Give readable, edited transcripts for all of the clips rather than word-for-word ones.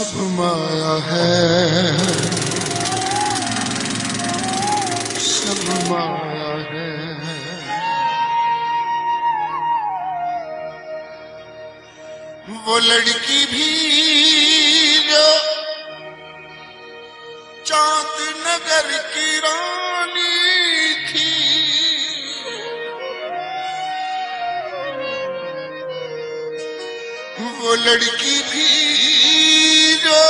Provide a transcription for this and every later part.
सब माया है, सब माया है। वो लड़की भी जो चांद नगर की रानी थी, वो लड़की भी जो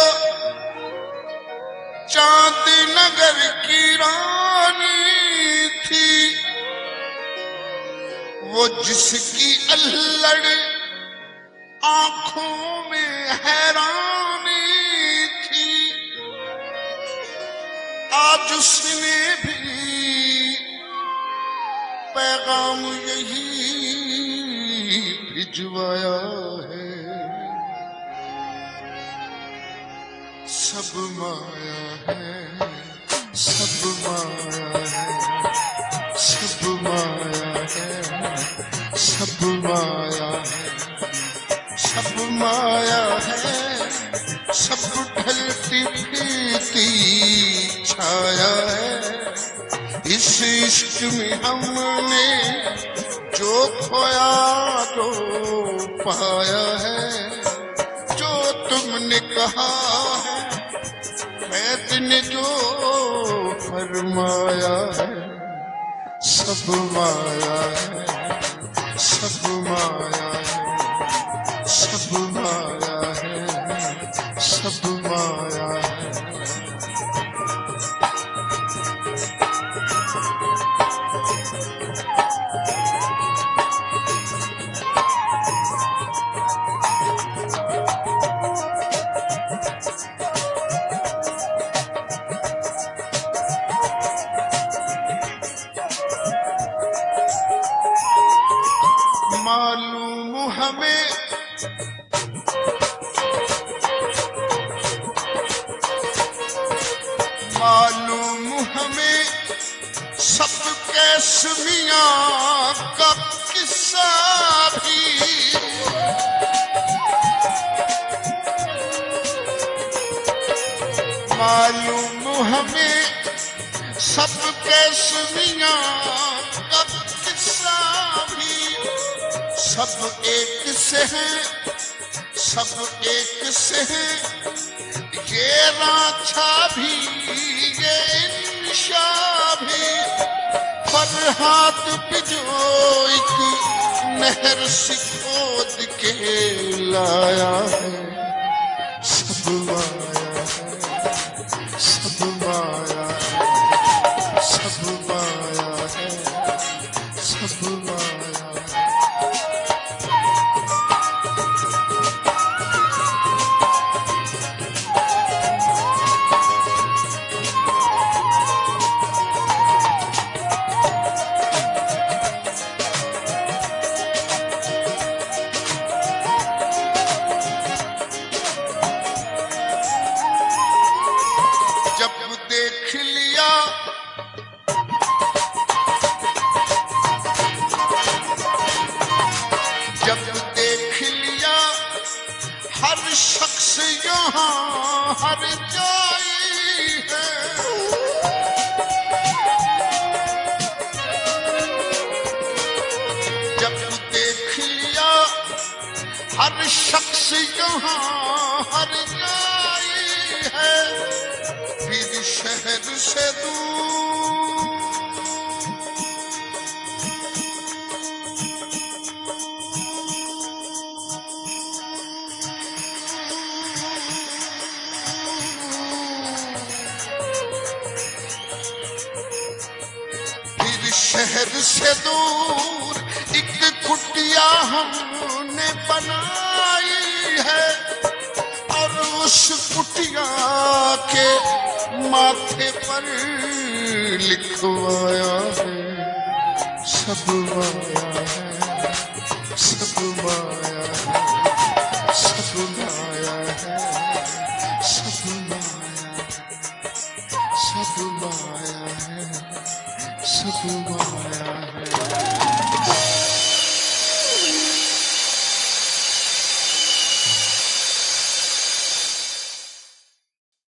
चांद नगर की रानी थी, वो जिसकी अल्लड़ आंखों में हैरानी थी, आज उसने भी पैगाम यही भिजवाया है। सब माया है, सब माया है, सब माया है, सब माया है, सब माया है, सब ढलती फिरती छाया है। इस इश्क में हमने जो खोया तो पाया है, जो तुमने कहा है वैद ने जो फरमाया है। सब माया है, सब माया है, सब माया है, सब माया है। मालूम हमें मालूम हमें सब कैसमियाँ का किस्सा भी, मालूम हमें सब कैसमियाँ का किस्सा भी। सब एक से हैं, सब एक से हैं, ये रांझा भी ये इंशा भी। पर हाथ पे जो एक नहर से खोद के लाया है। सब माया है, सब माया है, सब माया है, सब माया है। जब देख लिया जब देख लिया हर शख्स यहाँ हर जाई है। जब देख लिया हर शख्स यहाँ हर जाई है, फिर शहर से दूर शहर से दूर एक कुटिया हमने बनाई है, और उस कुटिया के माथे पर लिखवाया है। सब माया है, सब माया है, सब माया है, सब माया है, सब माया है, सब माया है।